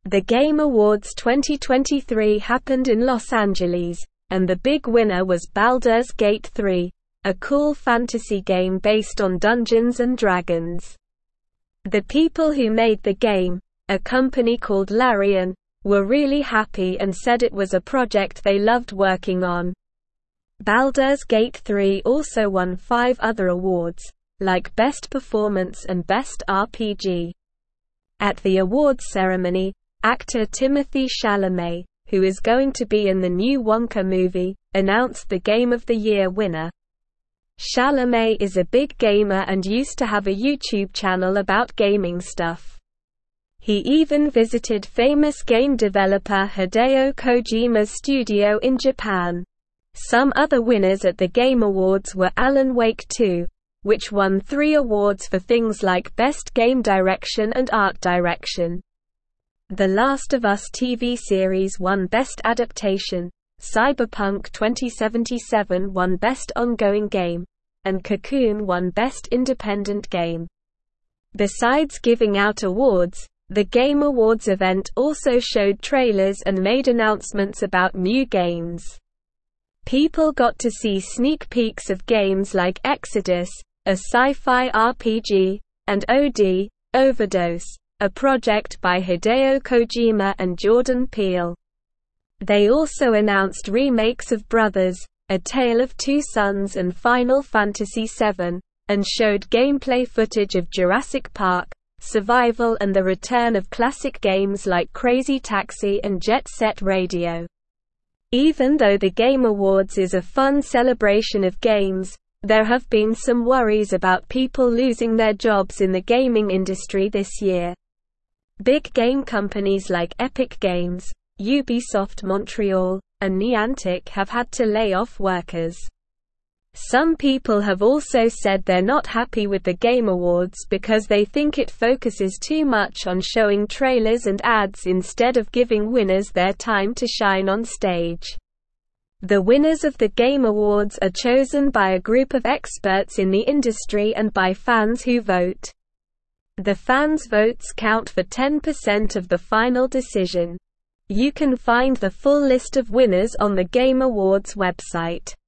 The Game Awards 2023 happened in Los Angeles, and the big winner was Baldur's Gate 3, a cool fantasy game based on Dungeons & Dragons. The people who made the game, a company called Larian, were really happy and said it was a project they loved working on. Baldur's Gate 3 also won 5 other awards, like Best Performance and Best RPG. At the awards ceremony, actor Timothée Chalamet, who is going to be in the new Wonka movie, announced the Game of the Year winner. Chalamet is a big gamer and used to have a YouTube channel about gaming stuff. He even visited famous game developer Hideo Kojima's studio in Japan. Some other winners at the Game Awards were Alan Wake 2, which won 3 awards for things like Best Game Direction and Art Direction. The Last of Us TV series won Best Adaptation, Cyberpunk 2077 won Best Ongoing Game, and Cocoon won Best Independent Game. Besides giving out awards, the Game Awards event also showed trailers and made announcements about new games. People got to see sneak peeks of games like Exodus, a sci-fi RPG, and OD, Overdose, a project by Hideo Kojima and Jordan Peele. They also announced remakes of Brothers, A Tale of Two Sons and Final Fantasy VII, and showed gameplay footage of Jurassic Park, Survival and the return of classic games like Crazy Taxi and Jet Set Radio. Even though the Game Awards is a fun celebration of games, there have been some worries about people losing their jobs in the gaming industry this year. Big game companies like Epic Games, Ubisoft Montreal, and Niantic have had to lay off workers. Some people have also said they're not happy with the Game Awards because they think it focuses too much on showing trailers and ads instead of giving winners their time to shine on stage. The winners of the Game Awards are chosen by a group of experts in the industry and by fans who vote. The fans' votes count for 10% of the final decision. You can find the full list of winners on the Game Awards website.